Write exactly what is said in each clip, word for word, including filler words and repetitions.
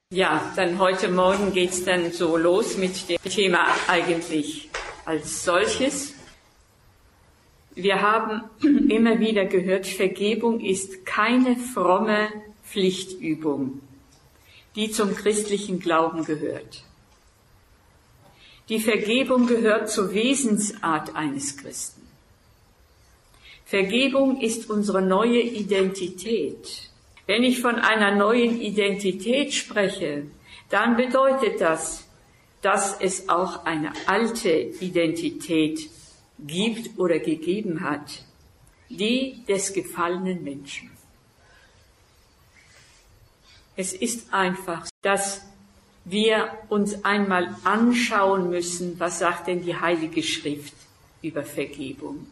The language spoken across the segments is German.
Ja, dann heute Morgen geht's dann so los mit dem Thema eigentlich als solches. Wir haben immer wieder gehört, Vergebung ist keine fromme Pflichtübung, die zum christlichen Glauben gehört. Die Vergebung gehört zur Wesensart eines Christen. Vergebung ist unsere neue Identität. Wenn ich von einer neuen Identität spreche, dann bedeutet das, dass es auch eine alte Identität gibt oder gegeben hat, die des gefallenen Menschen. Es ist einfach, dass wir uns einmal anschauen müssen, was sagt denn die Heilige Schrift über Vergebung.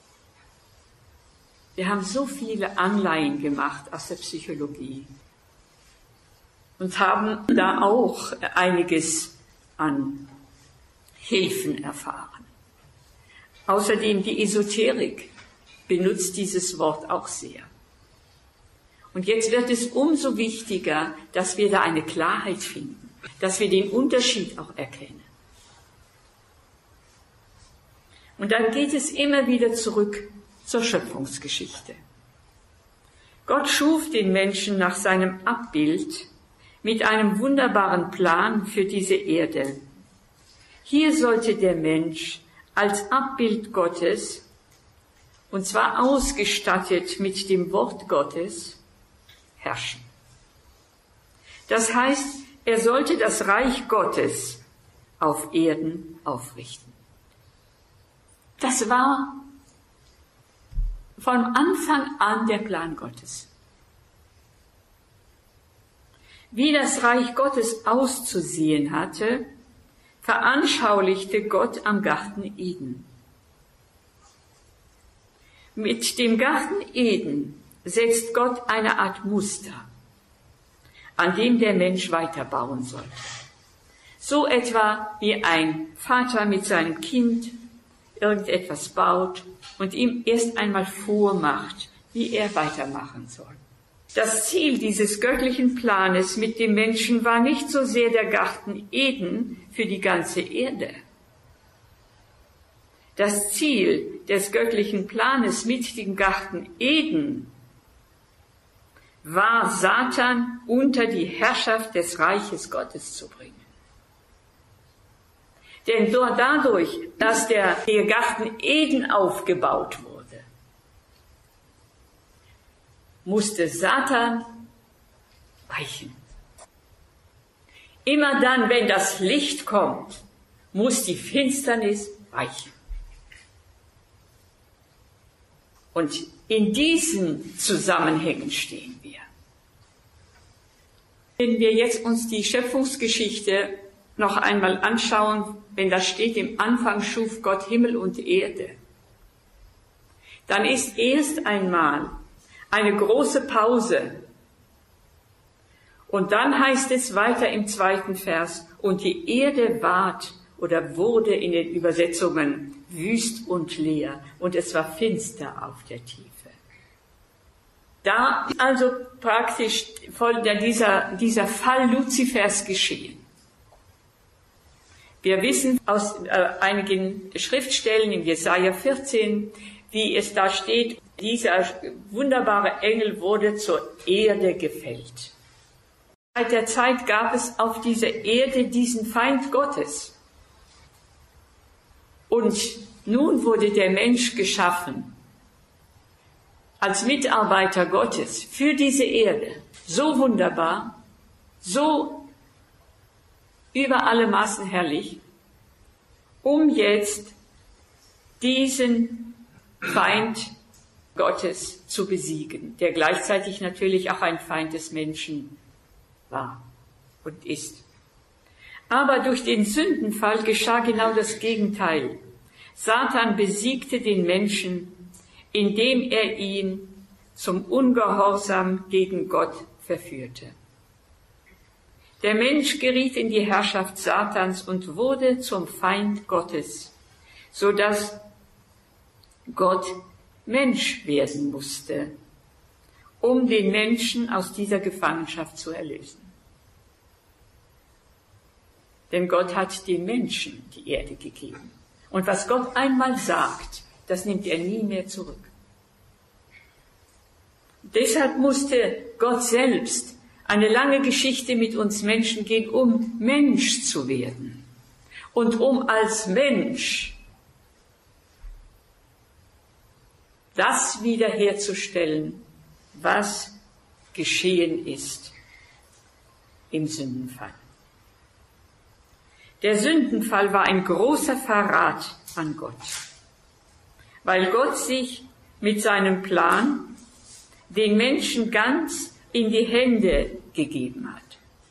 Wir haben so viele Anleihen gemacht aus der Psychologie und haben da auch einiges an Hilfen erfahren. Außerdem die Esoterik benutzt dieses Wort auch sehr. Und jetzt wird es umso wichtiger, dass wir da eine Klarheit finden, dass wir den Unterschied auch erkennen. Und dann geht es immer wieder zurück zur Schöpfungsgeschichte. Gott schuf den Menschen nach seinem Abbild mit einem wunderbaren Plan für diese Erde. Hier sollte der Mensch als Abbild Gottes, und zwar ausgestattet mit dem Wort Gottes, herrschen. Das heißt, er sollte das Reich Gottes auf Erden aufrichten. Das war von Anfang an der Plan Gottes. Wie das Reich Gottes auszusehen hatte, veranschaulichte Gott am Garten Eden. Mit dem Garten Eden setzt Gott eine Art Muster, an dem der Mensch weiterbauen sollte. So etwa wie ein Vater mit seinem Kind irgendetwas baut und ihm erst einmal vormacht, wie er weitermachen soll. Das Ziel dieses göttlichen Planes mit dem Menschen war nicht so sehr der Garten Eden für die ganze Erde. Das Ziel des göttlichen Planes mit dem Garten Eden war, Satan unter die Herrschaft des Reiches Gottes zu bringen. Denn dadurch, dass der, der Garten Eden aufgebaut wurde, musste Satan weichen. Immer dann, wenn das Licht kommt, muss die Finsternis weichen. Und in diesen Zusammenhängen stehen wir. Wenn wir jetzt uns die Schöpfungsgeschichte noch einmal anschauen, wenn da steht, im Anfang schuf Gott Himmel und Erde, dann ist erst einmal eine große Pause. Und dann heißt es weiter im zweiten Vers, und die Erde ward oder wurde in den Übersetzungen wüst und leer, und es war finster auf der Tiefe. Da also praktisch voll dieser, dieser Fall Luzifers geschehen. Wir wissen aus äh, einigen Schriftstellen in Jesaja vierzehn, wie es da steht, dieser wunderbare Engel wurde zur Erde gefällt. Seit der Zeit gab es auf dieser Erde diesen Feind Gottes. Und nun wurde der Mensch geschaffen als Mitarbeiter Gottes für diese Erde. So wunderbar, so über alle Maßen herrlich, um jetzt diesen Feind Gottes zu besiegen, der gleichzeitig natürlich auch ein Feind des Menschen war und ist. Aber durch den Sündenfall geschah genau das Gegenteil. Satan besiegte den Menschen, indem er ihn zum Ungehorsam gegen Gott verführte. Der Mensch geriet in die Herrschaft Satans und wurde zum Feind Gottes, so dass Gott Mensch werden musste, um den Menschen aus dieser Gefangenschaft zu erlösen. Denn Gott hat den Menschen die Erde gegeben. Und was Gott einmal sagt, das nimmt er nie mehr zurück. Deshalb musste Gott selbst eine lange Geschichte mit uns Menschen gehen, um Mensch zu werden. Und um als Mensch das wiederherzustellen, was geschehen ist im Sündenfall. Der Sündenfall war ein großer Verrat an Gott, weil Gott sich mit seinem Plan den Menschen ganz in die Hände gegeben hat.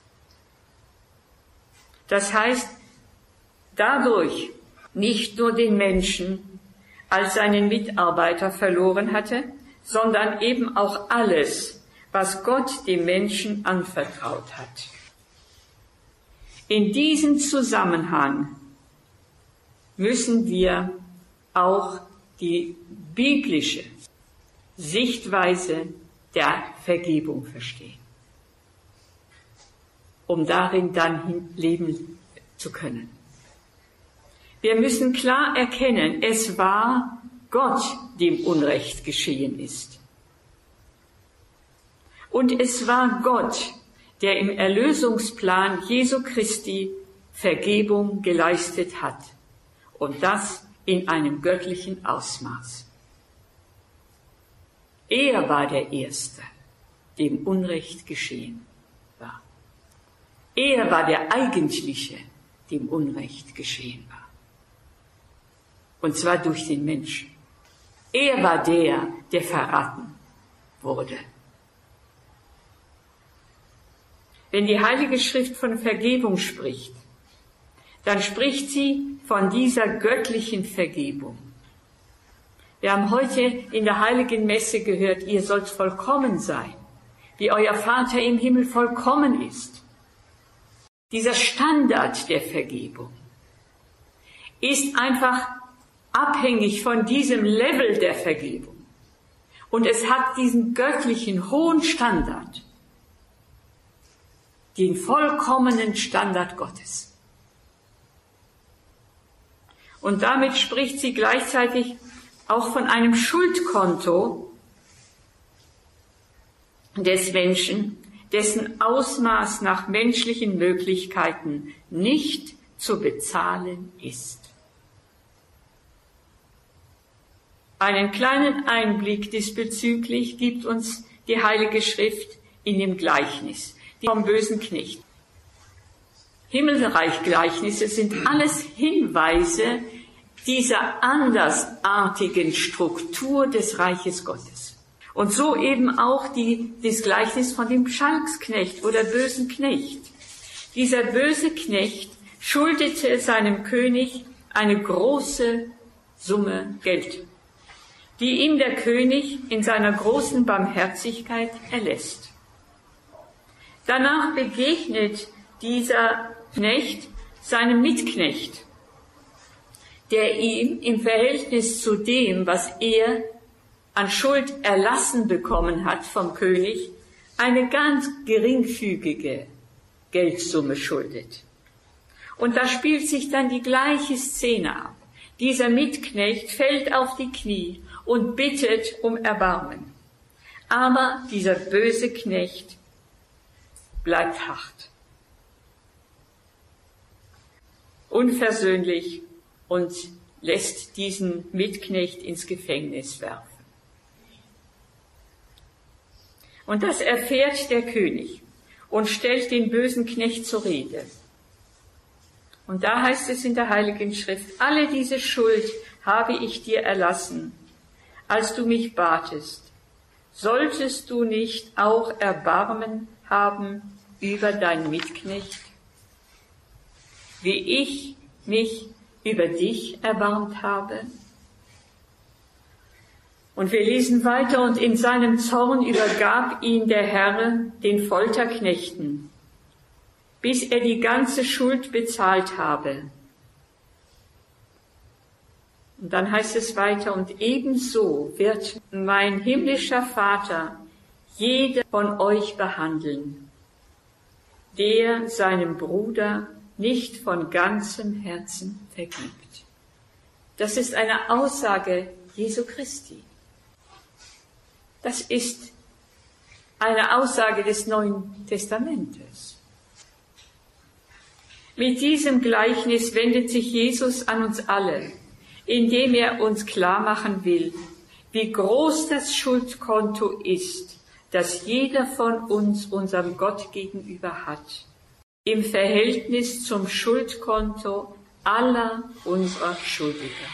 Das heißt, dadurch nicht nur den Menschen als seinen Mitarbeiter verloren hatte, sondern eben auch alles, was Gott dem Menschen anvertraut hat. In diesem Zusammenhang müssen wir auch die biblische Sichtweise der Vergebung verstehen, um darin dann leben zu können. Wir müssen klar erkennen, es war Gott, dem Unrecht geschehen ist. Und es war Gott, der im Erlösungsplan Jesu Christi Vergebung geleistet hat. Und das in einem göttlichen Ausmaß. Er war der Erste, dem Unrecht geschehen war. Er war der Eigentliche, dem Unrecht geschehen war. Und zwar durch den Menschen. Er war der, der verraten wurde. Wenn die Heilige Schrift von Vergebung spricht, dann spricht sie von dieser göttlichen Vergebung. Wir haben heute in der Heiligen Messe gehört, ihr sollt vollkommen sein, wie euer Vater im Himmel vollkommen ist. Dieser Standard der Vergebung ist einfach abhängig von diesem Level der Vergebung. Und es hat diesen göttlichen hohen Standard, den vollkommenen Standard Gottes. Und damit spricht sie gleichzeitig auch von einem Schuldkonto des Menschen, dessen Ausmaß nach menschlichen Möglichkeiten nicht zu bezahlen ist. Einen kleinen Einblick diesbezüglich gibt uns die Heilige Schrift in dem Gleichnis vom bösen Knecht. Himmelreichgleichnisse sind alles Hinweise dieser andersartigen Struktur des Reiches Gottes. Und so eben auch die, das Gleichnis von dem Schalksknecht oder bösen Knecht. Dieser böse Knecht schuldete seinem König eine große Summe Geld, die ihm der König in seiner großen Barmherzigkeit erlässt. Danach begegnet dieser Knecht seinem Mitknecht, der ihm im Verhältnis zu dem, was er an Schuld erlassen bekommen hat vom König, eine ganz geringfügige Geldsumme schuldet. Und da spielt sich dann die gleiche Szene ab. Dieser Mitknecht fällt auf die Knie und bittet um Erbarmen. Aber dieser böse Knecht bleibt hart, unversöhnlich und lässt diesen Mitknecht ins Gefängnis werfen. Und das erfährt der König und stellt den bösen Knecht zur Rede. Und da heißt es in der Heiligen Schrift, alle diese Schuld habe ich dir erlassen, als du mich batest. Solltest du nicht auch Erbarmen haben über deinen Mitknecht, wie ich mich über dich erbarmt habe? Und wir lesen weiter, und in seinem Zorn übergab ihn der Herr den Folterknechten, bis er die ganze Schuld bezahlt habe. Und dann heißt es weiter, und ebenso wird mein himmlischer Vater jeder von euch behandeln, der seinem Bruder nicht von ganzem Herzen vergibt. Das ist eine Aussage Jesu Christi. Das ist eine Aussage des Neuen Testamentes. Mit diesem Gleichnis wendet sich Jesus an uns alle, indem er uns klar machen will, wie groß das Schuldkonto ist, das jeder von uns unserem Gott gegenüber hat, im Verhältnis zum Schuldkonto aller unserer Schuldiger.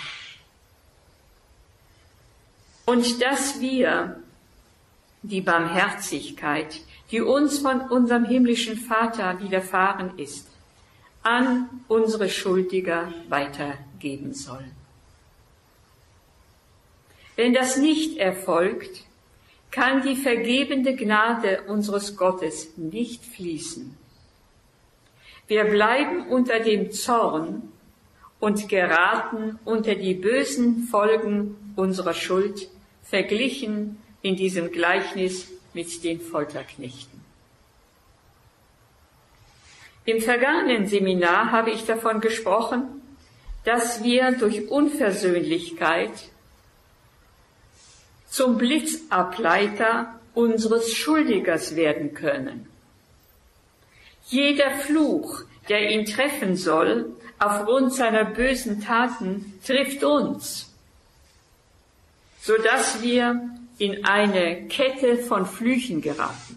Und dass wir die Barmherzigkeit, die uns von unserem himmlischen Vater widerfahren ist, an unsere Schuldiger weitergeben sollen. Wenn das nicht erfolgt, kann die vergebende Gnade unseres Gottes nicht fließen. Wir bleiben unter dem Zorn und geraten unter die bösen Folgen unserer Schuld, verglichen in diesem Gleichnis mit den Folterknechten. Im vergangenen Seminar habe ich davon gesprochen, dass wir durch Unversöhnlichkeit zum Blitzableiter unseres Schuldigers werden können. Jeder Fluch, der ihn treffen soll, aufgrund seiner bösen Taten, trifft uns, sodass wir in eine Kette von Flüchen geraten.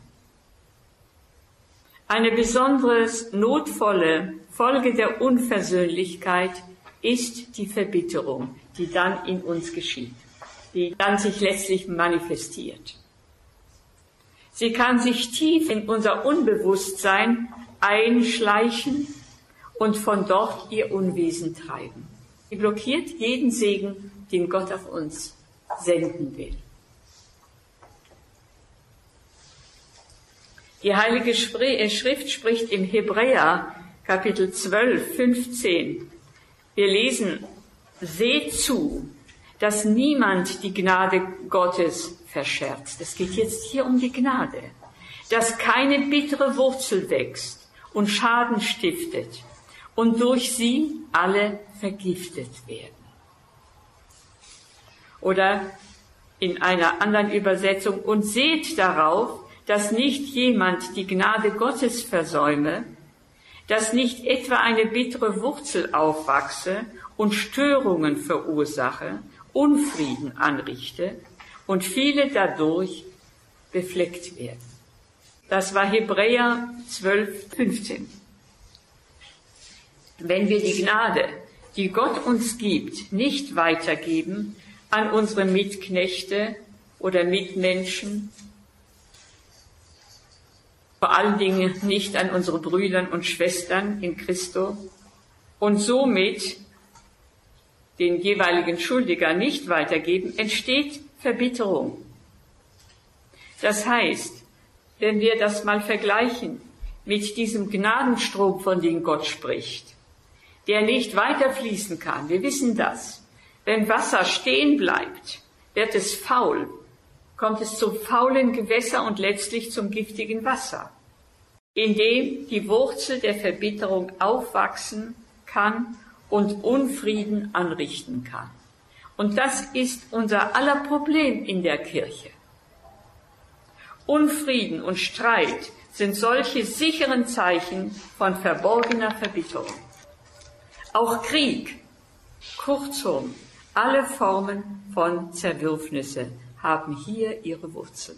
Eine besonders notvolle Folge der Unversöhnlichkeit ist die Verbitterung, die dann in uns geschieht, die dann sich letztlich manifestiert. Sie kann sich tief in unser Unbewusstsein einschleichen und von dort ihr Unwesen treiben. Sie blockiert jeden Segen, den Gott auf uns senden will. Die Heilige Schrift spricht im Hebräer Kapitel zwölf, fünfzehn. Wir lesen, seht zu, dass niemand die Gnade Gottes verscherzt. Es geht jetzt hier um die Gnade. Dass keine bittere Wurzel wächst und Schaden stiftet und durch sie alle vergiftet werden. Oder in einer anderen Übersetzung, und seht darauf, dass nicht jemand die Gnade Gottes versäume, dass nicht etwa eine bittere Wurzel aufwachse und Störungen verursache, Unfrieden anrichte und viele dadurch befleckt werden. Das war Hebräer zwölf, fünfzehn. Wenn wir die Gnade, die Gott uns gibt, nicht weitergeben an unsere Mitknechte oder Mitmenschen, vor allen Dingen nicht an unsere Brüder und Schwestern in Christo und somit den jeweiligen Schuldiger nicht weitergeben, entsteht Verbitterung. Das heißt, wenn wir das mal vergleichen mit diesem Gnadenstrom, von dem Gott spricht, der nicht weiterfließen kann, wir wissen das. Wenn Wasser stehen bleibt, wird es faul, kommt es zum faulen Gewässer und letztlich zum giftigen Wasser, in dem die Wurzel der Verbitterung aufwachsen kann und Unfrieden anrichten kann. Und das ist unser aller Problem in der Kirche. Unfrieden und Streit sind solche sicheren Zeichen von verborgener Verbitterung. Auch Krieg, kurzum, alle Formen von Zerwürfnisse haben hier ihre Wurzeln.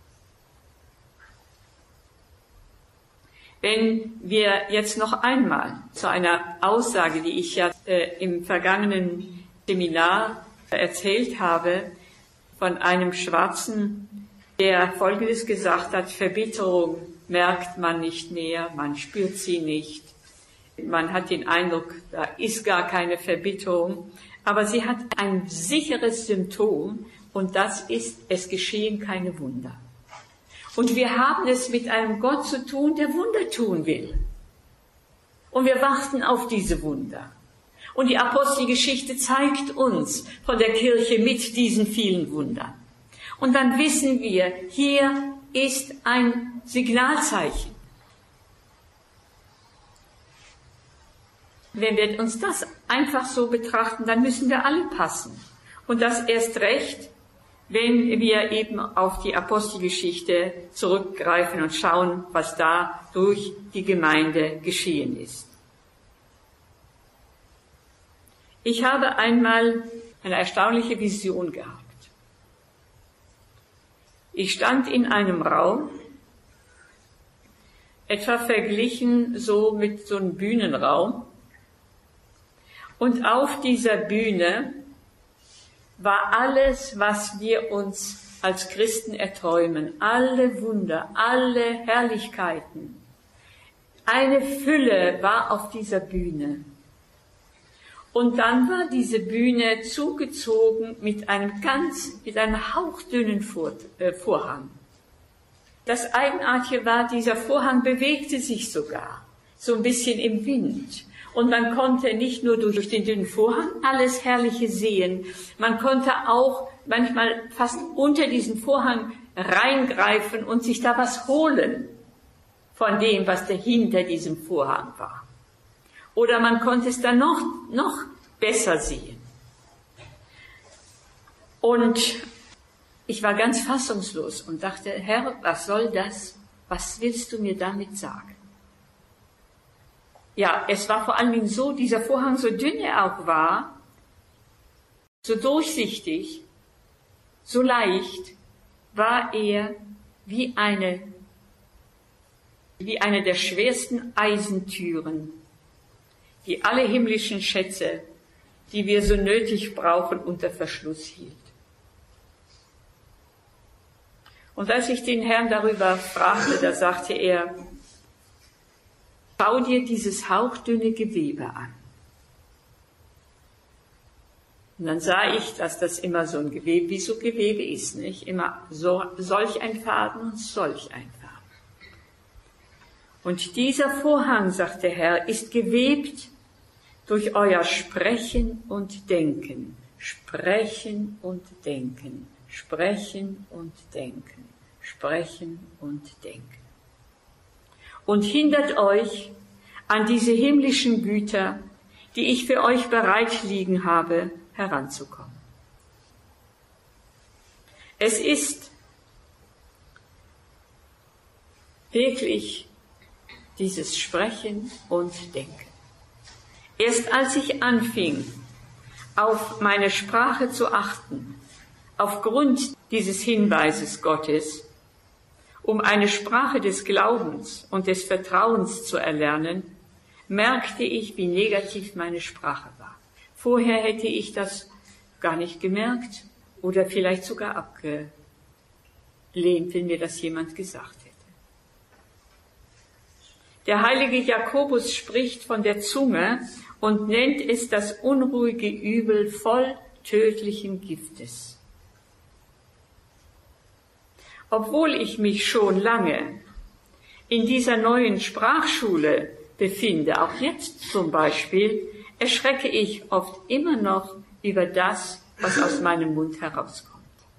Wenn wir jetzt noch einmal zu einer Aussage, die ich ja äh, im vergangenen Seminar erzählt habe, von einem Schwarzen, der Folgendes gesagt hat: Verbitterung merkt man nicht mehr, man spürt sie nicht, man hat den Eindruck, da ist gar keine Verbitterung, aber sie hat ein sicheres Symptom, und das ist, es geschehen keine Wunder. Und wir haben es mit einem Gott zu tun, der Wunder tun will. Und wir warten auf diese Wunder. Und die Apostelgeschichte zeigt uns von der Kirche mit diesen vielen Wundern. Und dann wissen wir, hier ist ein Signalzeichen. Wenn wir uns das einfach so betrachten, dann müssen wir alle passen. Und das erst recht, wenn wir eben auf die Apostelgeschichte zurückgreifen und schauen, was da durch die Gemeinde geschehen ist. Ich habe einmal eine erstaunliche Vision gehabt. Ich stand in einem Raum, etwa verglichen so mit so einem Bühnenraum, und auf dieser Bühne war alles, was wir uns als Christen erträumen, alle Wunder, alle Herrlichkeiten. Eine Fülle war auf dieser Bühne. Und dann war diese Bühne zugezogen mit einem ganz, mit einem hauchdünnen Vor, äh, Vorhang. Das Eigenartige war, dieser Vorhang bewegte sich sogar, so ein bisschen im Wind. Und man konnte nicht nur durch den dünnen Vorhang alles Herrliche sehen, man konnte auch manchmal fast unter diesen Vorhang reingreifen und sich da was holen von dem, was da hinter diesem Vorhang war. Oder man konnte es dann noch, noch besser sehen. Und ich war ganz fassungslos und dachte, Herr, was soll das? Was willst du mir damit sagen? Ja, es war vor allen Dingen so, dieser Vorhang, so dünn er auch war, so durchsichtig, so leicht, war er wie eine, wie eine der schwersten Eisentüren, die alle himmlischen Schätze, die wir so nötig brauchen, unter Verschluss hielt. Und als ich den Herrn darüber fragte, da sagte er, schau dir dieses hauchdünne Gewebe an. Und dann sah ich, dass das immer so ein Gewebe, wie so Gewebe ist, nicht? Immer so, solch ein Faden und solch ein Faden. Und dieser Vorhang, sagt der Herr, ist gewebt durch euer Sprechen und Denken. Sprechen und Denken. Sprechen und Denken. Sprechen und Denken. Und hindert euch an diese himmlischen Güter, die ich für euch bereit liegen habe, heranzukommen. Es ist wirklich dieses Sprechen und Denken. Erst als ich anfing, auf meine Sprache zu achten, aufgrund dieses Hinweises Gottes, um eine Sprache des Glaubens und des Vertrauens zu erlernen, merkte ich, wie negativ meine Sprache war. Vorher hätte ich das gar nicht gemerkt oder vielleicht sogar abgelehnt, wenn mir das jemand gesagt hätte. Der heilige Jakobus spricht von der Zunge und nennt es das unruhige Übel voll tödlichen Giftes. Obwohl ich mich schon lange in dieser neuen Sprachschule befinde, auch jetzt zum Beispiel, erschrecke ich oft immer noch über das, was aus meinem Mund herauskommt.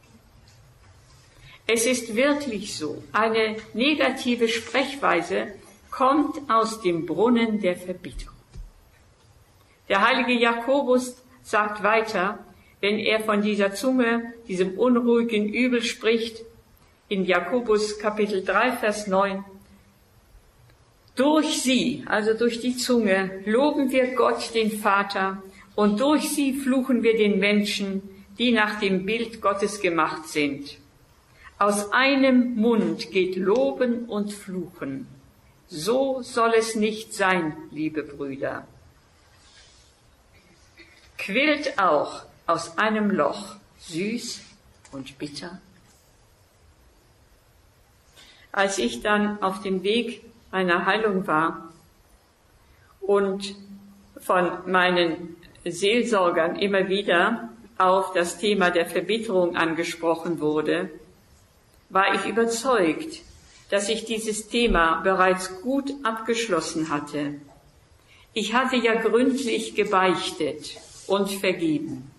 Es ist wirklich so, eine negative Sprechweise kommt aus dem Brunnen der Verbitterung. Der heilige Jakobus sagt weiter, wenn er von dieser Zunge, diesem unruhigen Übel spricht, in Jakobus Kapitel drei, Vers neun, durch sie, also durch die Zunge, loben wir Gott, den Vater, und durch sie fluchen wir den Menschen, die nach dem Bild Gottes gemacht sind. Aus einem Mund geht Loben und Fluchen. So soll es nicht sein, liebe Brüder. Quillt auch aus einem Loch süß und bitter? Als ich dann auf dem Weg meiner Heilung war und von meinen Seelsorgern immer wieder auf das Thema der Verbitterung angesprochen wurde, war ich überzeugt, dass ich dieses Thema bereits gut abgeschlossen hatte. Ich hatte ja gründlich gebeichtet und vergeben.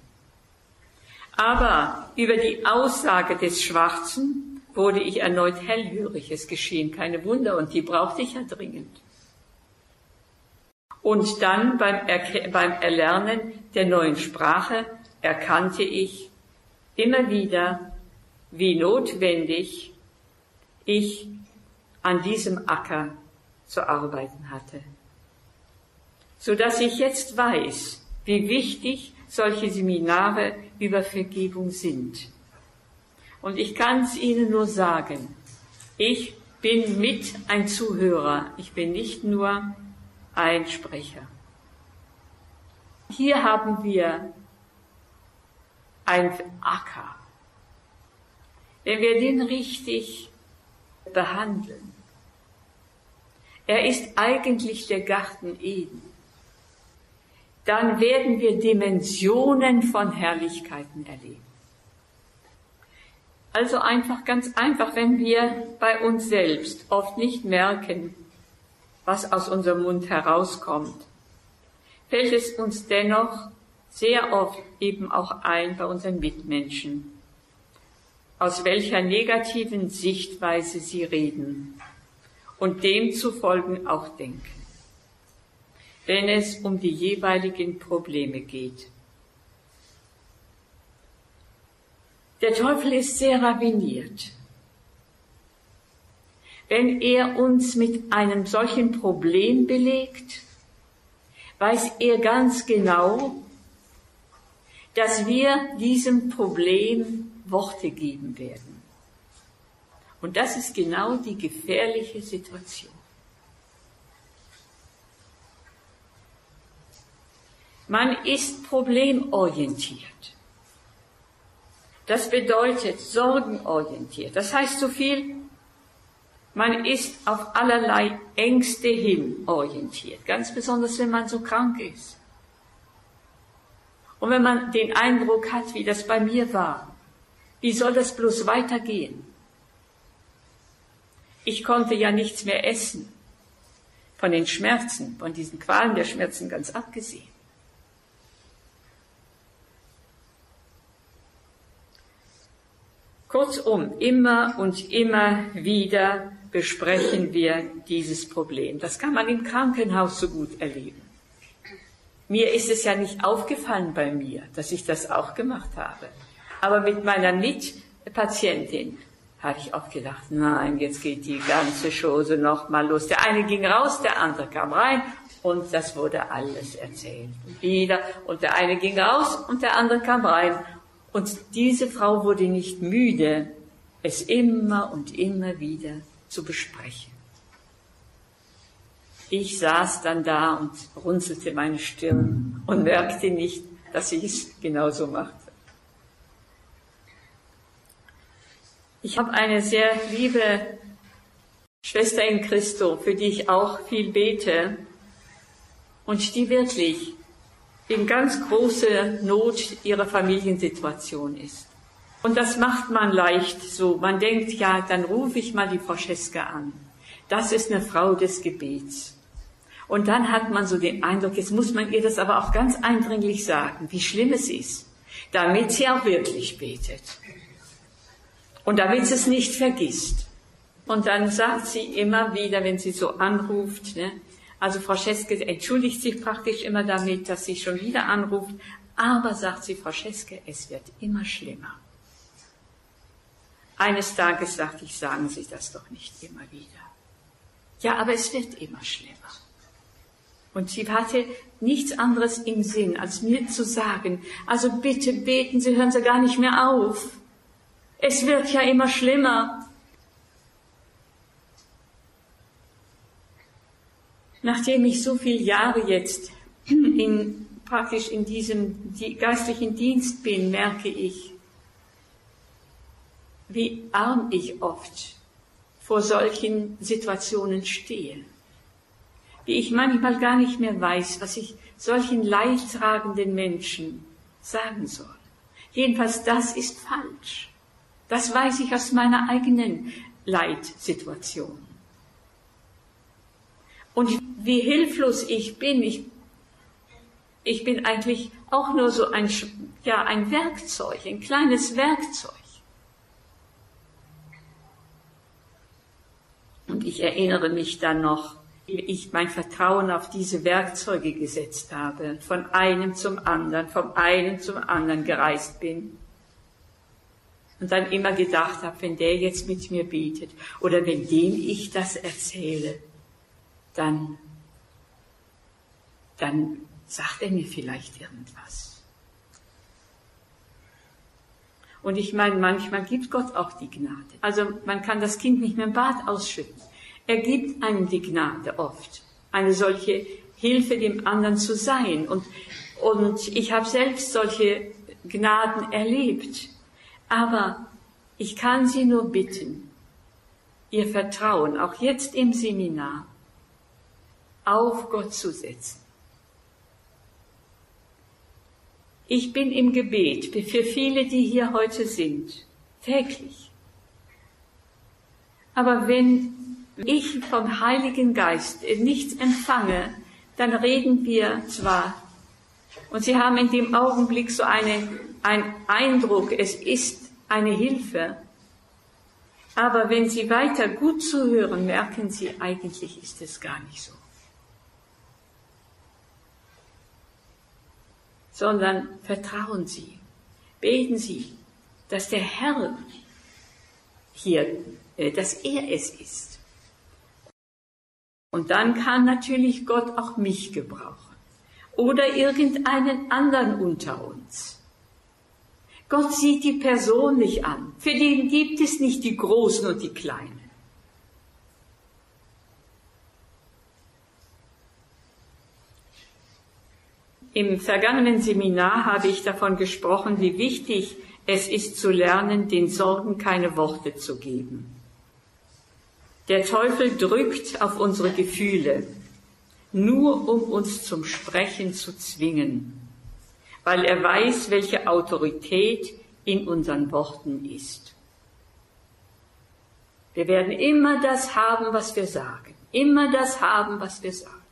Aber über die Aussage des Schwarzen wurde ich erneut hellhörig. Es geschehen keine Wunder und die brauchte ich ja dringend. Und dann beim, Erke- beim Erlernen der neuen Sprache erkannte ich immer wieder, wie notwendig ich an diesem Acker zu arbeiten hatte, so dass ich jetzt weiß, wie wichtig solche Seminare über Vergebung sind. Und ich kann es Ihnen nur sagen, ich bin mit ein Zuhörer, ich bin nicht nur ein Sprecher. Hier haben wir einen Acker. Wenn wir den richtig behandeln, er ist eigentlich der Garten Eden, dann werden wir Dimensionen von Herrlichkeiten erleben. Also einfach, ganz einfach, wenn wir bei uns selbst oft nicht merken, was aus unserem Mund herauskommt, fällt es uns dennoch sehr oft eben auch ein bei unseren Mitmenschen, aus welcher negativen Sichtweise sie reden und demzufolge auch denken, wenn es um die jeweiligen Probleme geht. Der Teufel ist sehr raffiniert. Wenn er uns mit einem solchen Problem belegt, weiß er ganz genau, dass wir diesem Problem Worte geben werden. Und das ist genau die gefährliche Situation. Man ist problemorientiert. Das bedeutet sorgenorientiert. Das heißt so viel, man ist auf allerlei Ängste hin orientiert, ganz besonders wenn man so krank ist. Und wenn man den Eindruck hat, wie das bei mir war, wie soll das bloß weitergehen? Ich konnte ja nichts mehr essen, von den Schmerzen, von diesen Qualen der Schmerzen ganz abgesehen. Kurzum, immer und immer wieder besprechen wir dieses Problem. Das kann man im Krankenhaus so gut erleben. Mir ist es ja nicht aufgefallen bei mir, dass ich das auch gemacht habe. Aber mit meiner Mitpatientin habe ich oft gedacht, nein, jetzt geht die ganze Chose noch mal los. Der eine ging raus, der andere kam rein und das wurde alles erzählt. Und wieder, und der eine ging raus und der andere kam rein. Und diese Frau wurde nicht müde, es immer und immer wieder zu besprechen. Ich saß dann da und runzelte meine Stirn und merkte nicht, dass ich es genauso machte. Ich habe eine sehr liebe Schwester in Christo, für die ich auch viel bete und die wirklich in ganz großer Not ihrer Familiensituation ist. Und das macht man leicht so. Man denkt, ja, dann rufe ich mal die Frau Scheske an. Das ist eine Frau des Gebets. Und dann hat man so den Eindruck, jetzt muss man ihr das aber auch ganz eindringlich sagen, wie schlimm es ist, damit sie auch wirklich betet. Und damit sie es nicht vergisst. Und dann sagt sie immer wieder, wenn sie so anruft, ne, also Frau Scheske entschuldigt sich praktisch immer damit, dass sie schon wieder anruft, aber, sagt sie, Frau Scheske, es wird immer schlimmer. Eines Tages sagte ich, sagen Sie das doch nicht immer wieder. Ja, aber es wird immer schlimmer. Und sie hatte nichts anderes im Sinn, als mir zu sagen, also bitte beten Sie, hören Sie gar nicht mehr auf. Es wird ja immer schlimmer. Nachdem ich so viele Jahre jetzt in, praktisch in diesem geistlichen Dienst bin, merke ich, wie arm ich oft vor solchen Situationen stehe. Wie ich manchmal gar nicht mehr weiß, was ich solchen leidtragenden Menschen sagen soll. Jedenfalls, das ist falsch. Das weiß ich aus meiner eigenen Leidsituation. Und wie hilflos ich bin, ich, ich bin eigentlich auch nur so ein, ja, ein Werkzeug, ein kleines Werkzeug. Und ich erinnere mich dann noch, ich mein Vertrauen auf diese Werkzeuge gesetzt habe, von einem zum anderen, vom einen zum anderen gereist bin und dann immer gedacht habe, wenn der jetzt mit mir betet oder wenn dem ich das erzähle, dann, dann sagt er mir vielleicht irgendwas. Und ich meine, manchmal gibt Gott auch die Gnade. Also man kann das Kind nicht mehr im Bad ausschütten. Er gibt einem die Gnade oft, eine solche Hilfe dem anderen zu sein. Und, und ich habe selbst solche Gnaden erlebt. Aber ich kann Sie nur bitten, Ihr Vertrauen, auch jetzt im Seminar, auf Gott zu setzen. Ich bin im Gebet für viele, die hier heute sind, täglich. Aber wenn ich vom Heiligen Geist nichts empfange, dann reden wir zwar, und Sie haben in dem Augenblick so eine, einen Eindruck, es ist eine Hilfe, aber wenn Sie weiter gut zuhören, merken Sie, eigentlich ist es gar nicht so. Sondern vertrauen Sie, beten Sie, dass der Herr hier, dass er es ist. Und dann kann natürlich Gott auch mich gebrauchen oder irgendeinen anderen unter uns. Gott sieht die Person nicht an. Für den gibt es nicht die Großen und die Kleinen. Im vergangenen Seminar habe ich davon gesprochen, wie wichtig es ist zu lernen, den Sorgen keine Worte zu geben. Der Teufel drückt auf unsere Gefühle, nur um uns zum Sprechen zu zwingen, weil er weiß, welche Autorität in unseren Worten ist. Wir werden immer das haben, was wir sagen, immer das haben, was wir sagen.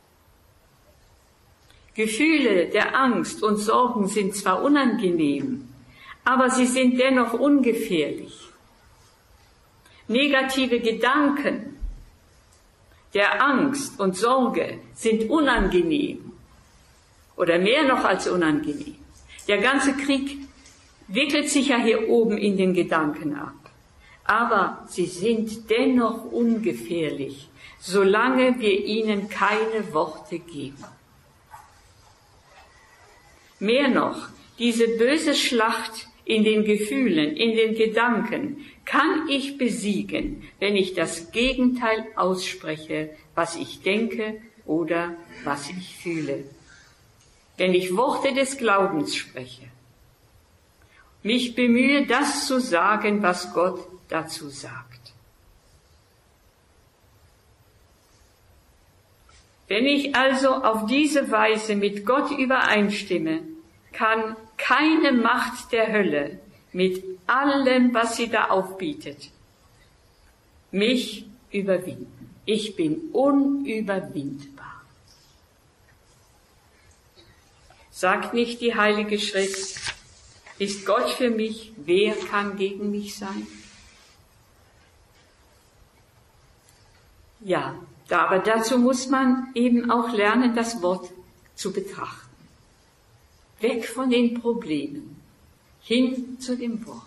Gefühle der Angst und Sorgen sind zwar unangenehm, aber sie sind dennoch ungefährlich. Negative Gedanken der Angst und Sorge sind unangenehm oder mehr noch als unangenehm. Der ganze Krieg wickelt sich ja hier oben in den Gedanken ab, aber sie sind dennoch ungefährlich, solange wir ihnen keine Worte geben. Mehr noch, diese böse Schlacht in den Gefühlen, in den Gedanken kann ich besiegen, wenn ich das Gegenteil ausspreche, was ich denke oder was ich fühle. Wenn ich Worte des Glaubens spreche, mich bemühe, das zu sagen, was Gott dazu sagt. Wenn ich also auf diese Weise mit Gott übereinstimme, kann keine Macht der Hölle mit allem, was sie da aufbietet, mich überwinden. Ich bin unüberwindbar. Sagt nicht die Heilige Schrift, ist Gott für mich, wer kann gegen mich sein? Ja, aber dazu muss man eben auch lernen, das Wort zu betrachten. Weg von den Problemen, hin zu dem Wort.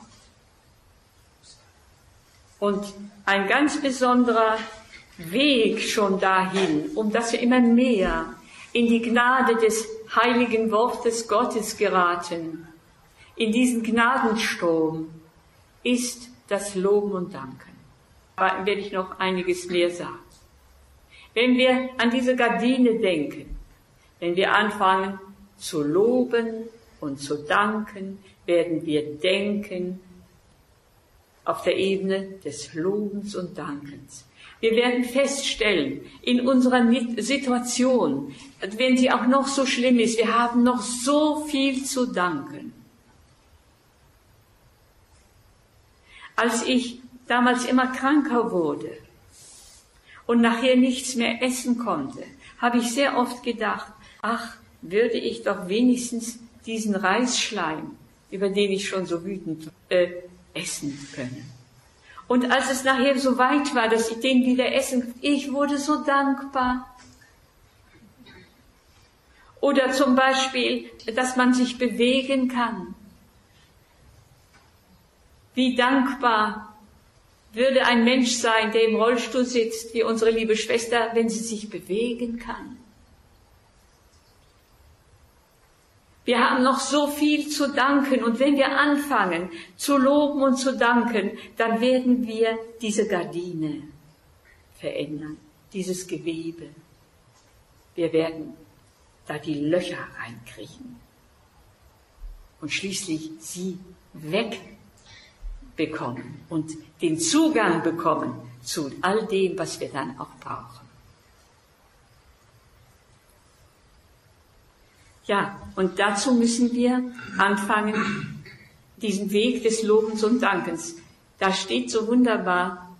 Und ein ganz besonderer Weg schon dahin, um dass wir immer mehr in die Gnade des heiligen Wortes Gottes geraten, in diesen Gnadenstrom, ist das Loben und Danken. Da werde ich noch einiges mehr sagen. Wenn wir an diese Gardine denken, wenn wir anfangen zu loben und zu danken, werden wir denken auf der Ebene des Lobens und Dankens. Wir werden feststellen, in unserer Situation, wenn sie auch noch so schlimm ist, wir haben noch so viel zu danken. Als ich damals immer kranker wurde und nachher nichts mehr essen konnte, habe ich sehr oft gedacht, ach, würde ich doch wenigstens diesen Reisschleim, über den ich schon so wütend äh, essen können. Und als es nachher so weit war, dass ich den wieder essen, ich wurde so dankbar. Oder zum Beispiel, dass man sich bewegen kann. Wie dankbar würde ein Mensch sein, der im Rollstuhl sitzt, wie unsere liebe Schwester, wenn sie sich bewegen kann. Wir haben noch so viel zu danken und wenn wir anfangen zu loben und zu danken, dann werden wir diese Gardine verändern, dieses Gewebe. Wir werden da die Löcher reinkriegen und schließlich sie wegbekommen und den Zugang bekommen zu all dem, was wir dann auch brauchen. Ja, und dazu müssen wir anfangen, diesen Weg des Lobens und Dankens. Da steht so wunderbar,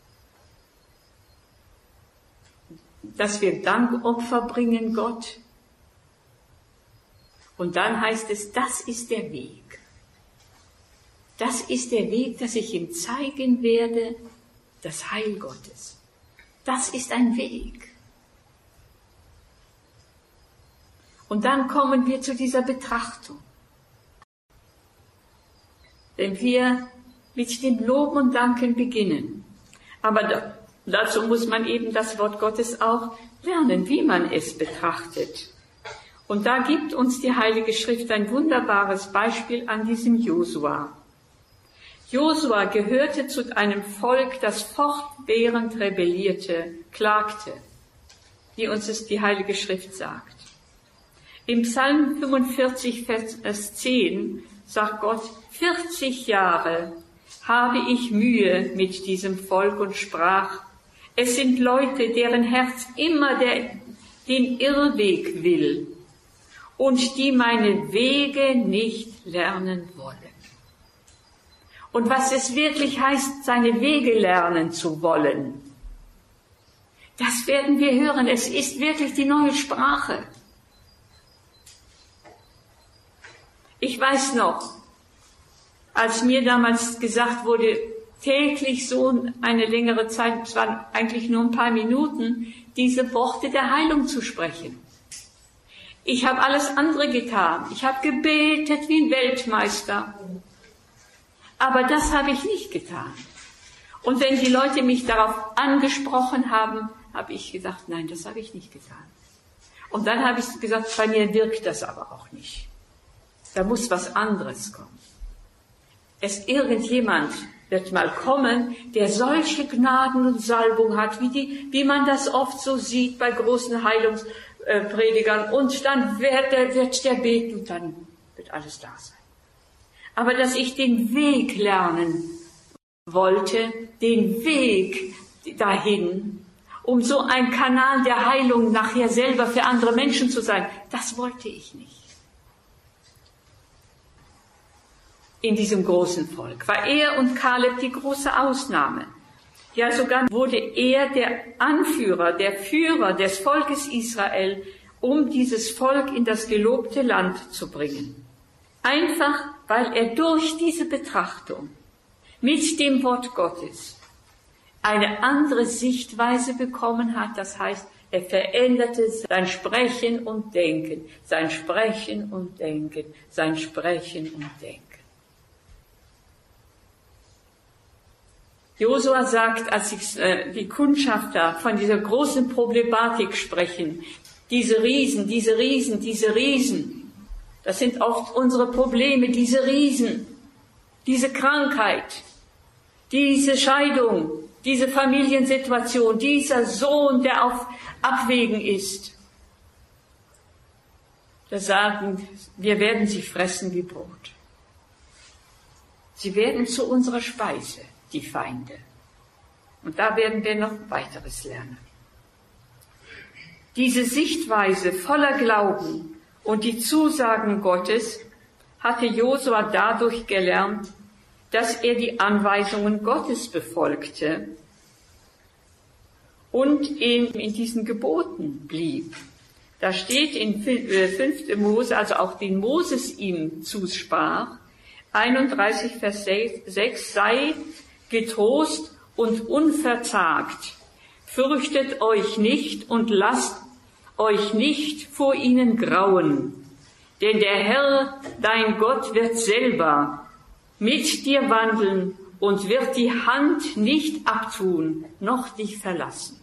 dass wir Dankopfer bringen Gott. Und dann heißt es, das ist der Weg. Das ist der Weg, dass ich ihm zeigen werde, das Heil Gottes. Das ist ein Weg. Und dann kommen wir zu dieser Betrachtung. Wenn wir mit dem Loben und Danken beginnen. Aber da, dazu muss man eben das Wort Gottes auch lernen, wie man es betrachtet. Und da gibt uns die Heilige Schrift ein wunderbares Beispiel an diesem Josua. Josua gehörte zu einem Volk, das fortwährend rebellierte, klagte, wie uns es die Heilige Schrift sagt. Im Psalm fünfundvierzig, Vers zehn sagt Gott, vierzig Jahre habe ich Mühe mit diesem Volk und sprach, es sind Leute, deren Herz immer der, den Irrweg will und die meine Wege nicht lernen wollen. Und was es wirklich heißt, seine Wege lernen zu wollen, das werden wir hören. Es ist wirklich die neue Sprache. Ich weiß noch, als mir damals gesagt wurde, täglich so eine längere Zeit, es waren eigentlich nur ein paar Minuten, diese Worte der Heilung zu sprechen. Ich habe alles andere getan. Ich habe gebetet wie ein Weltmeister. Aber das habe ich nicht getan. Und wenn die Leute mich darauf angesprochen haben, habe ich gesagt, nein, das habe ich nicht getan. Und dann habe ich gesagt, bei mir wirkt das aber auch nicht. Da muss was anderes kommen. Es irgendjemand wird mal kommen, der solche Gnaden und Salbung hat, wie, die, wie man das oft so sieht bei großen Heilungspredigern. Und dann wird der, wird der beten und dann wird alles da sein. Aber dass ich den Weg lernen wollte, den Weg dahin, um so ein Kanal der Heilung nachher selber für andere Menschen zu sein, das wollte ich nicht. In diesem großen Volk war er und Kaleb die große Ausnahme. Ja, sogar wurde er der Anführer, der Führer des Volkes Israel, um dieses Volk in das gelobte Land zu bringen. Einfach, weil er durch diese Betrachtung mit dem Wort Gottes eine andere Sichtweise bekommen hat. Das heißt, er veränderte sein Sprechen und Denken, sein Sprechen und Denken, sein Sprechen und Denken. Josua sagt, als ich, äh, die Kundschafter von dieser großen Problematik sprechen, diese Riesen, diese Riesen, diese Riesen, das sind oft unsere Probleme, diese Riesen, diese Krankheit, diese Scheidung, diese Familiensituation, dieser Sohn, der auf Abwägen ist. Da sagen, wir werden sie fressen wie Brot. Sie werden zu unserer Speise, die Feinde. Und da werden wir noch weiteres lernen. Diese Sichtweise voller Glauben und die Zusagen Gottes hatte Josua dadurch gelernt, dass er die Anweisungen Gottes befolgte und in, in diesen Geboten blieb. Da steht in fünfter Mose, also auch den Moses ihm zusprach, einunddreißig Vers sechs, sei getrost und unverzagt. Fürchtet euch nicht und lasst euch nicht vor ihnen grauen. Denn der Herr, dein Gott, wird selber mit dir wandeln und wird die Hand nicht abtun, noch dich verlassen.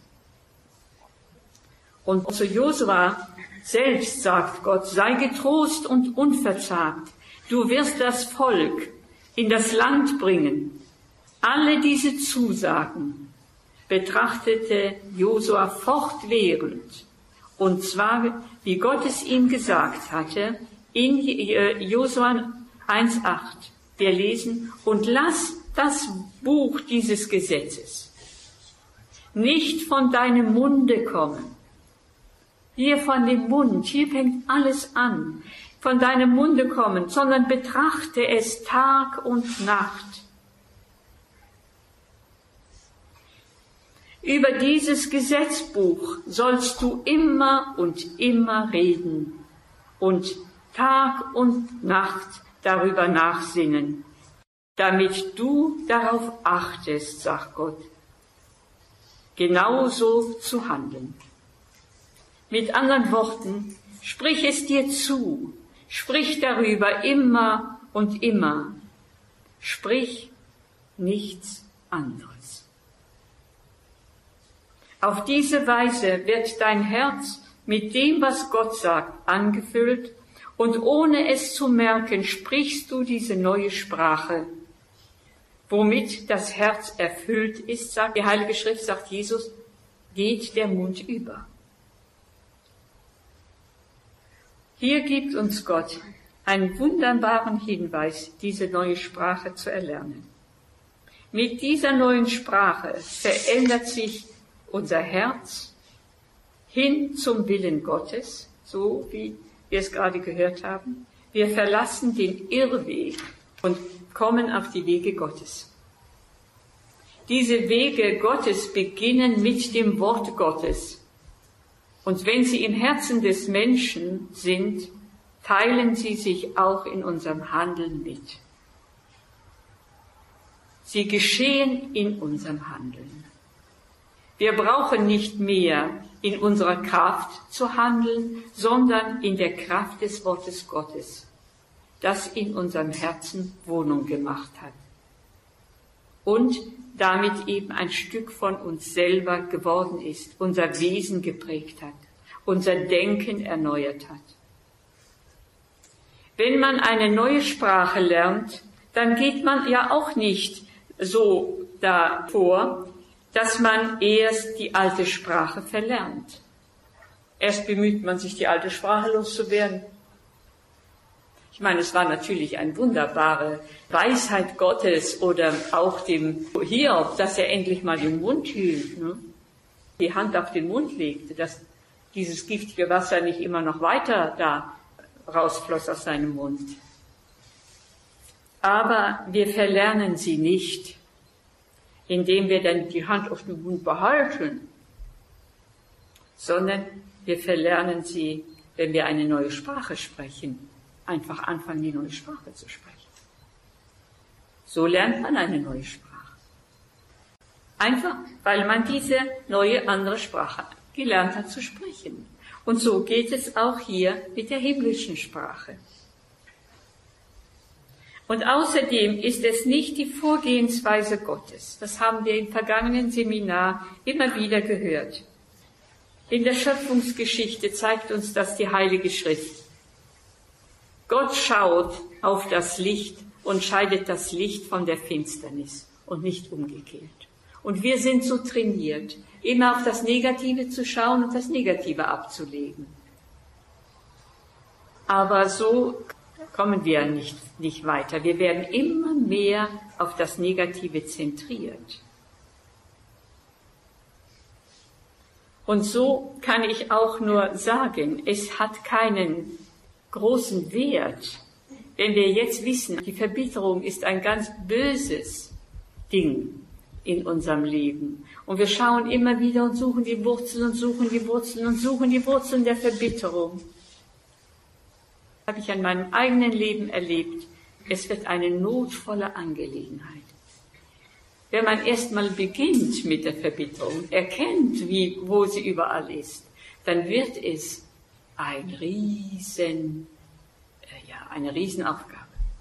Und zu Josua selbst sagt Gott, sei getrost und unverzagt. Du wirst das Volk in das Land bringen. Alle diese Zusagen betrachtete Josua fortwährend. Und zwar, wie Gott es ihm gesagt hatte, in Josua eins acht. Wir lesen, und lass das Buch dieses Gesetzes nicht von deinem Munde kommen. Hier von dem Mund, hier fängt alles an, von deinem Munde kommen, sondern betrachte es Tag und Nacht. Über dieses Gesetzbuch sollst du immer und immer reden und Tag und Nacht darüber nachsinnen, damit du darauf achtest, sagt Gott, genauso zu handeln. Mit anderen Worten, sprich es dir zu, sprich darüber immer und immer, sprich nichts anderes. Auf diese Weise wird dein Herz mit dem, was Gott sagt, angefüllt, und ohne es zu merken, sprichst du diese neue Sprache, womit das Herz erfüllt ist, sagt die Heilige Schrift, sagt Jesus, geht der Mund über. Hier gibt uns Gott einen wunderbaren Hinweis, diese neue Sprache zu erlernen. Mit dieser neuen Sprache verändert sich unser Herz hin zum Willen Gottes, so wie wir es gerade gehört haben. Wir verlassen den Irrweg und kommen auf die Wege Gottes. Diese Wege Gottes beginnen mit dem Wort Gottes. Und wenn sie im Herzen des Menschen sind, teilen sie sich auch in unserem Handeln mit. Sie geschehen in unserem Handeln. Wir brauchen nicht mehr in unserer Kraft zu handeln, sondern in der Kraft des Wortes Gottes, das in unserem Herzen Wohnung gemacht hat und damit eben ein Stück von uns selber geworden ist, unser Wesen geprägt hat, unser Denken erneuert hat. Wenn man eine neue Sprache lernt, dann geht man ja auch nicht so davor, dass man erst die alte Sprache verlernt. Erst bemüht man sich, die alte Sprache loszuwerden. Ich meine, es war natürlich eine wunderbare Weisheit Gottes oder auch dem Hiob, dass er endlich mal den Mund hielt, ne? Die Hand auf den Mund legte, dass dieses giftige Wasser nicht immer noch weiter da rausfloss aus seinem Mund. Aber wir verlernen sie nicht, indem wir dann die Hand auf den Mund behalten, sondern wir verlernen sie, wenn wir eine neue Sprache sprechen, einfach anfangen, die neue Sprache zu sprechen. So lernt man eine neue Sprache. Einfach, weil man diese neue, andere Sprache gelernt hat zu sprechen. Und so geht es auch hier mit der himmlischen Sprache. Und außerdem ist es nicht die Vorgehensweise Gottes. Das haben wir im vergangenen Seminar immer wieder gehört. In der Schöpfungsgeschichte zeigt uns das die Heilige Schrift. Gott schaut auf das Licht und scheidet das Licht von der Finsternis und nicht umgekehrt. Und wir sind so trainiert, immer auf das Negative zu schauen und das Negative abzulegen. Aber so kommen wir nicht, nicht weiter. Wir werden immer mehr auf das Negative zentriert. Und so kann ich auch nur sagen, es hat keinen großen Wert, wenn wir jetzt wissen, die Verbitterung ist ein ganz böses Ding in unserem Leben. Und wir schauen immer wieder und suchen die Wurzeln und suchen die Wurzeln und suchen die Wurzeln der Verbitterung. Habe ich an meinem eigenen Leben erlebt. Es wird eine notvolle Angelegenheit. wenn man erstmal beginnt mit der Verbitterung, erkennt, wie, wo sie überall ist, dann wird es ein riesen, äh, ja, eine Riesenaufgabe.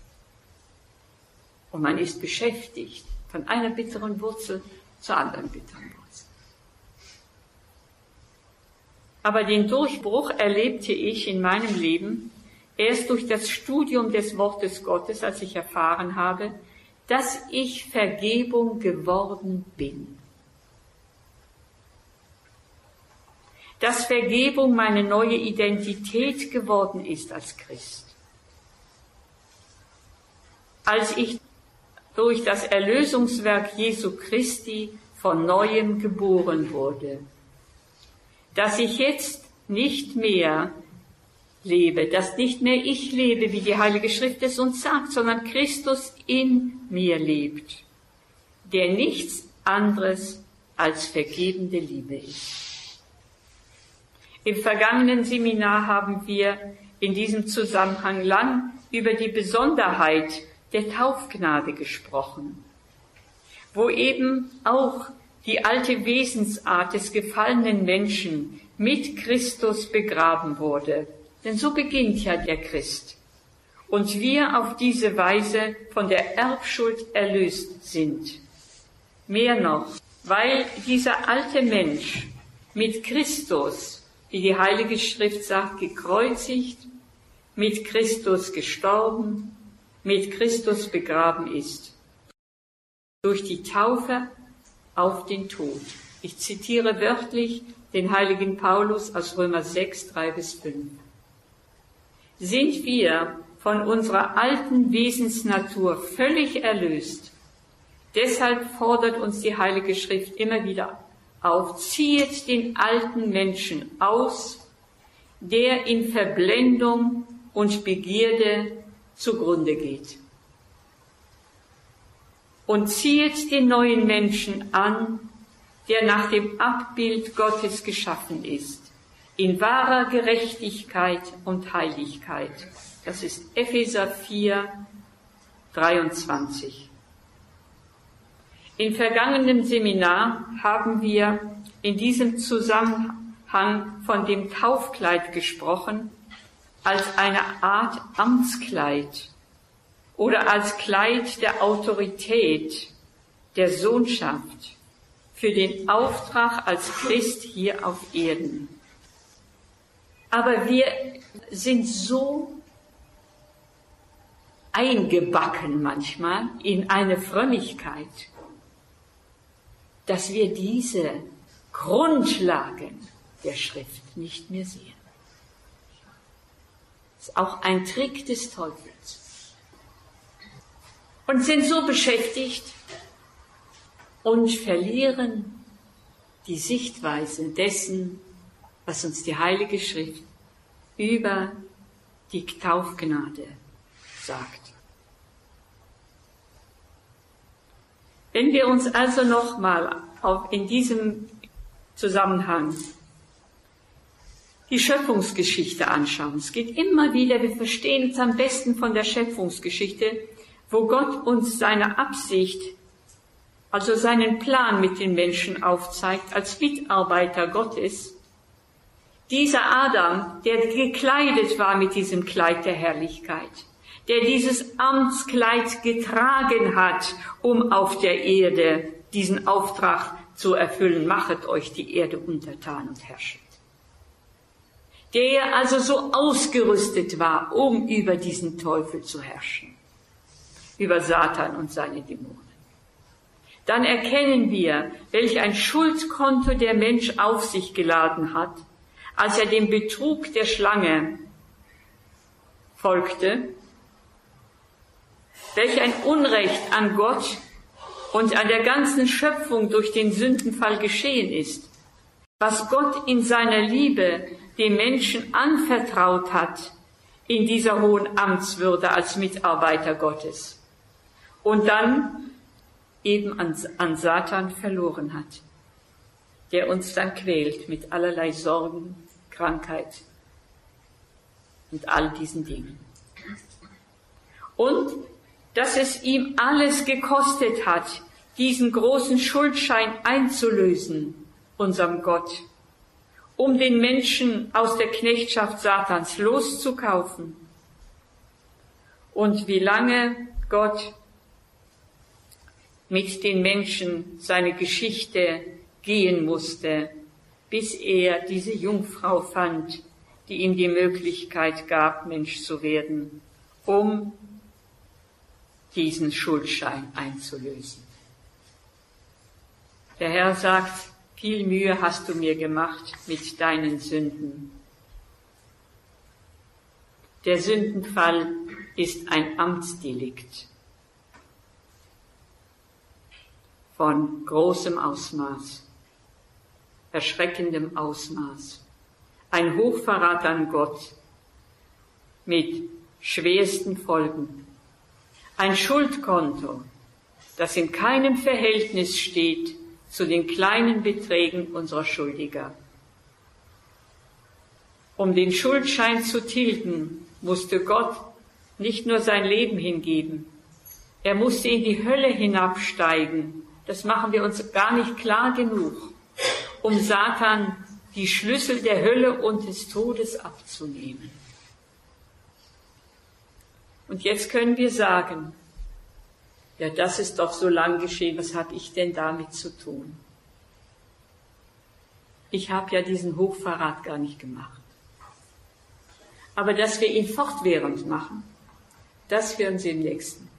Und man ist beschäftigt, von einer bitteren Wurzel zur anderen bitteren Wurzel. Aber den Durchbruch erlebte ich in meinem Leben erst durch das Studium des Wortes Gottes, als ich erfahren habe, dass ich Vergebung geworden bin. Dass Vergebung meine neue Identität geworden ist als Christ. Als ich durch das Erlösungswerk Jesu Christi von Neuem geboren wurde, dass ich jetzt nicht mehr lebe, dass nicht mehr ich lebe, wie die Heilige Schrift es uns sagt, sondern Christus in mir lebt, der nichts anderes als vergebende Liebe ist. Im vergangenen Seminar haben wir in diesem Zusammenhang lang über die Besonderheit der Taufgnade gesprochen, wo eben auch die alte Wesensart des gefallenen Menschen mit Christus begraben wurde. Denn so beginnt ja der Christ. Und wir auf diese Weise von der Erbschuld erlöst sind. Mehr noch, weil dieser alte Mensch mit Christus, wie die Heilige Schrift sagt, gekreuzigt, mit Christus gestorben, mit Christus begraben ist. Durch die Taufe auf den Tod. Ich zitiere wörtlich den heiligen Paulus aus Römer sechs, drei bis fünf. Sind wir von unserer alten Wesensnatur völlig erlöst, deshalb fordert uns die Heilige Schrift immer wieder auf, ziehet den alten Menschen aus, der in Verblendung und Begierde zugrunde geht. Und ziehet den neuen Menschen an, der nach dem Abbild Gottes geschaffen ist, in wahrer Gerechtigkeit und Heiligkeit. Das ist Epheser vier, dreiundzwanzig. Im vergangenen Seminar haben wir in diesem Zusammenhang von dem Taufkleid gesprochen, als eine Art Amtskleid oder als Kleid der Autorität, der Sohnschaft für den Auftrag als Christ hier auf Erden. Aber wir sind so eingebacken manchmal in eine Frömmigkeit, dass wir diese Grundlagen der Schrift nicht mehr sehen. Das ist auch ein Trick des Teufels. Und sind so beschäftigt und verlieren die Sichtweise dessen, was uns die Heilige Schrift über die Taufgnade sagt. Wenn wir uns also nochmal in diesem Zusammenhang die Schöpfungsgeschichte anschauen. Es geht immer wieder, wir verstehen es am besten von der Schöpfungsgeschichte, wo Gott uns seine Absicht, also seinen Plan mit den Menschen aufzeigt, als Mitarbeiter Gottes. Dieser Adam, der gekleidet war mit diesem Kleid der Herrlichkeit, der dieses Amtskleid getragen hat, um auf der Erde diesen Auftrag zu erfüllen, machet euch die Erde untertan und herrschet. Der also so ausgerüstet war, um über diesen Teufel zu herrschen, über Satan und seine Dämonen. Dann erkennen wir, welch ein Schuldkonto der Mensch auf sich geladen hat, als er dem Betrug der Schlange folgte, welch ein Unrecht an Gott und an der ganzen Schöpfung durch den Sündenfall geschehen ist, was Gott in seiner Liebe dem Menschen anvertraut hat in dieser hohen Amtswürde als Mitarbeiter Gottes und dann eben an, an Satan verloren hat, der uns dann quält mit allerlei Sorgen, Krankheit und all diesen Dingen. Und dass es ihm alles gekostet hat, diesen großen Schuldschein einzulösen, unserem Gott, um den Menschen aus der Knechtschaft Satans loszukaufen. Und wie lange Gott mit den Menschen seine Geschichte gehen musste, bis er diese Jungfrau fand, die ihm die Möglichkeit gab, Mensch zu werden, um diesen Schuldschein einzulösen. Der Herr sagt, viel Mühe hast du mir gemacht mit deinen Sünden. Der Sündenfall ist ein Amtsdelikt von großem Ausmaß, erschreckendem Ausmaß. Ein Hochverrat an Gott mit schwersten Folgen. Ein Schuldkonto, das in keinem Verhältnis steht zu den kleinen Beträgen unserer Schuldiger. Um den Schuldschein zu tilgen, musste Gott nicht nur sein Leben hingeben, er musste in die Hölle hinabsteigen. Das machen wir uns gar nicht klar genug, um Satan die Schlüssel der Hölle und des Todes abzunehmen. Und jetzt können wir sagen, ja, das ist doch so lang geschehen, was habe ich denn damit zu tun? Ich habe ja diesen Hochverrat gar nicht gemacht. Aber dass wir ihn fortwährend machen, das hören Sie im nächsten.